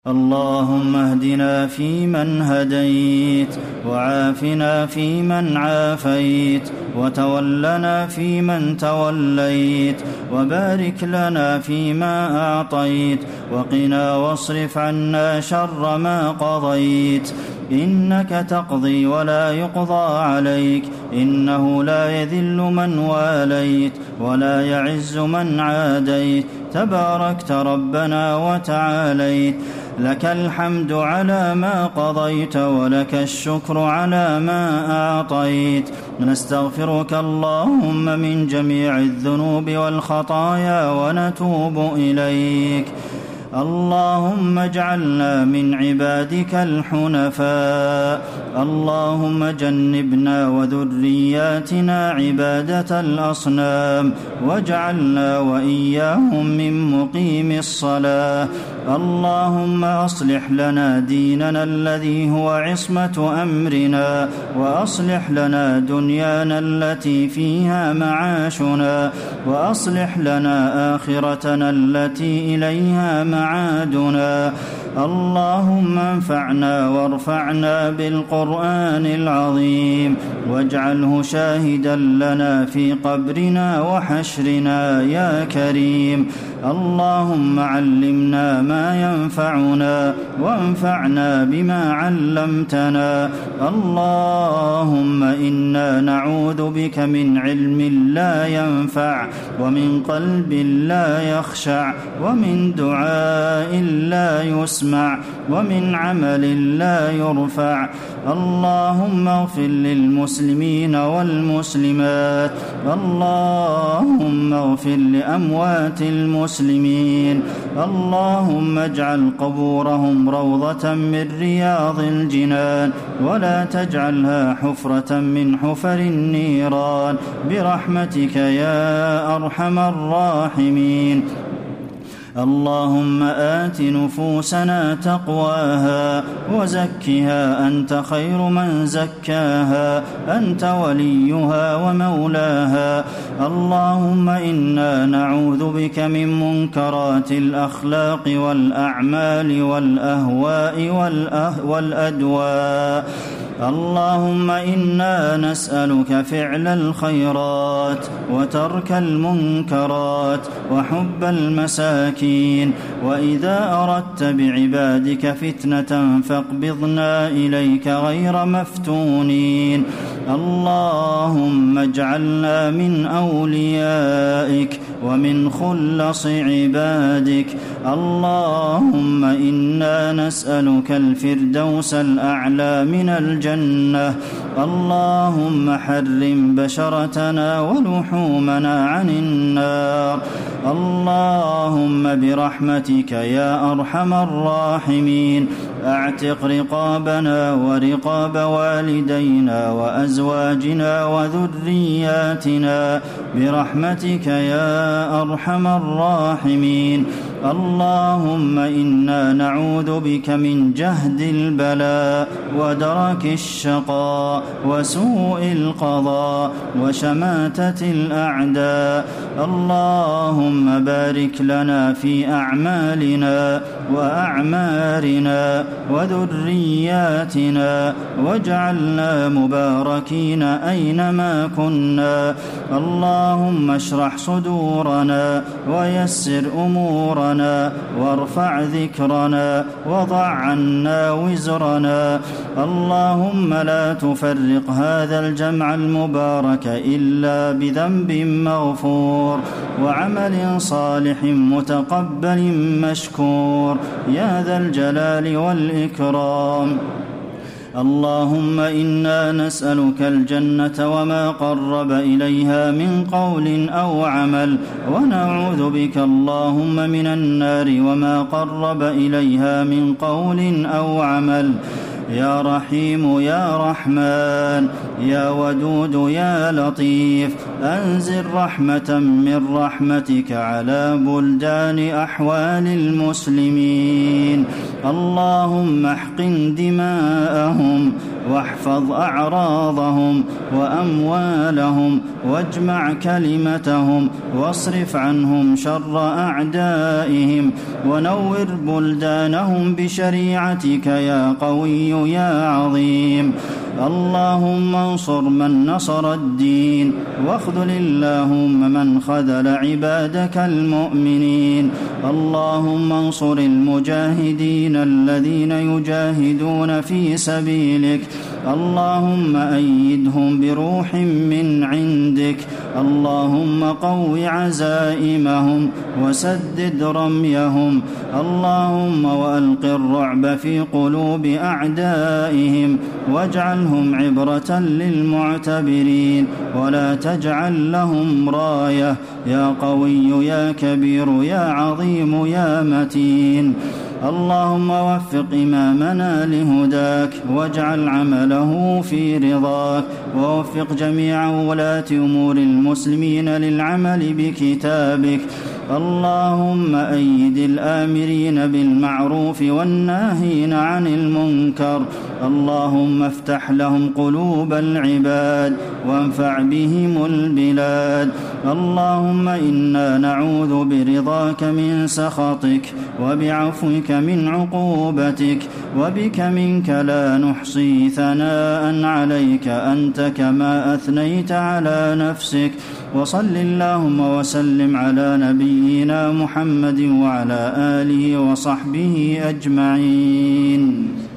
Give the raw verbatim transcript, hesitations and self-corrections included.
اللهم اهدنا فيمن هديت، وعافنا فيمن عافيت، وتولنا فيمن توليت، وبارك لنا فيما أعطيت، وقنا واصرف عنا شر ما قضيت. إنك تقضي ولا يقضى عليك، إنه لا يذل من واليت ولا يعز من عاديت، تباركت ربنا وتعاليت. لك الحمد على ما قضيت، ولك الشكر على ما أعطيت. نستغفرك اللهم من جميع الذنوب والخطايا ونتوب إليك. اللهم اجعلنا من عبادك الحنفاء. اللهم جنبنا وذرياتنا عبادة الأصنام، واجعلنا وإياهم من مقيم الصلاة. اللهم أصلح لنا ديننا الذي هو عصمة أمرنا، وأصلح لنا دنيانا التي فيها معاشنا، وأصلح لنا آخرتنا التي إليها معادنا. اللهم انفعنا وارفعنا بالقرآن العظيم، واجعله شاهدا لنا في قبرنا وحشرنا يا كريم. اللهم علمنا ما ينفعنا، وانفعنا بما علمتنا. اللهم إنا نعوذ بك من علم لا ينفع، ومن قلب لا يخشع، ومن دعاء لا يسمع، ومن عمل لا يرفع. اللهم اغفر للمسلمين والمسلمات. اللهم اغفر لأموات المسلمين. اللهم اجعل قبورهم روضة من رياض الجنان، ولا تجعلها حفرة من حفر النيران، برحمتك يا أرحم الراحمين. اللهم آت نفوسنا تقواها، وزكها أنت خير من زكاها، أنت وليها ومولاها. اللهم إنا نعوذ بك من منكرات الأخلاق والأعمال والأهواء والأدواء. اللهم إنا نسألك فعل الخيرات، وترك المنكرات، وحب المساكين. وإذا أردت بعبادك فتنة فاقبضنا إليك غير مفتونين. اللهم اجعلنا من أوليائك ومن خلص عبادك. اللهم إنا نسألك الفردوس الأعلى من الجنة. اللهم حرم بشرتنا ولحومنا عن النار. اللهم برحمتك يا أرحم الراحمين أعتق رقابنا ورقاب والدينا وأزواجنا وذرياتنا، برحمتك يا أرحم الراحمين. اللهم إنا نعوذ بك من جهد البلاء، ودرك الشقاء، وسوء القضاء، وشماتة الأعداء. اللهم بارك لنا في أعمالنا وأعمارنا وذرياتنا، واجعلنا مباركين أينما كنا. اللهم اشرح صدورنا، ويسر أمورنا، وارفع ذكرنا، وضع عنا وزرنا. اللهم لا تفرق هذا الجمع المبارك إلا بذنب مغفور، وعمل صالح متقبل مشكور، يا ذا الجلال والإكرام. اللهم إنا نسألك الجنة وما قرب إليها من قول أو عمل، ونعوذ بك اللهم من النار وما قرب إليها من قول أو عمل. يا رحيم يا رحمن، يا ودود يا لطيف، أنزل رحمة من رحمتك على بلدان أحوال المسلمين. اللهم احقن دماءهم واحفظ أعراضهم وأموالهم واجمع كلمتهم واصرف عنهم شر أعدائهم ونور بلدانهم بشريعتك يا قوي يا عظيم. اللهم انصر من نصر الدين واخذل اللهم من خذل عبادك المؤمنين. اللهم انصر المجاهدين الذين يجاهدون في سبيلك. اللهم أيدهم بروح من عندك. اللهم قو عزائمهم وسدد رميهم. اللهم وألق الرعب في قلوب أعدائهم واجعلهم عبرة للمعتبرين ولا تجعل لهم راية يا قوي يا كبير يا عظيم يا متين. اللهم وفق إمامنا لهداك واجعل عمله في رضاك ووفق جميع ولاة أمور المسلمين للعمل بكتابك. اللهم أيد الآمرين بالمعروف والناهين عن المنكر. اللهم افتح لهم قلوب العباد وانفع بهم البلاد. اللهم إنا نعوذ برضاك من سخطك وبعفوك من عقوبتك وبك منك لا نحصي ثناء عليك أنت كما أثنيت على نفسك. وصل اللهم وسلم على نبينا محمد وعلى آله وصحبه أجمعين.